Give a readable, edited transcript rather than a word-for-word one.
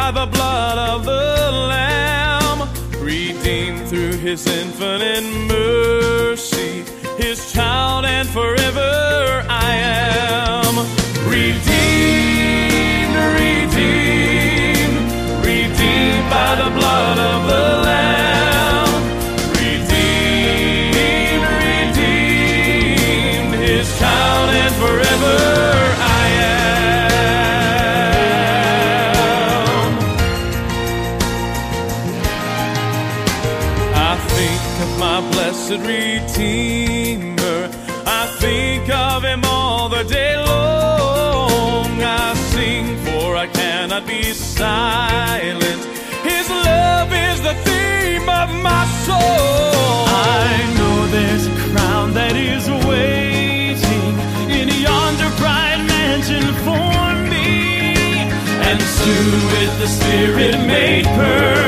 by the blood of the Lamb, redeemed through his infinite mercy, his child and forever I am. Redeemed, redeemed, redeemed by the blood of the Lamb, redeemed, redeemed, his child and forever I am. I think of my blessed Redeemer, I think of him all the day long. I sing, for I cannot be silent. His love is the theme of my soul. I know there's a crown that is waiting in yonder bright mansion for me, and soon with the Spirit made perfect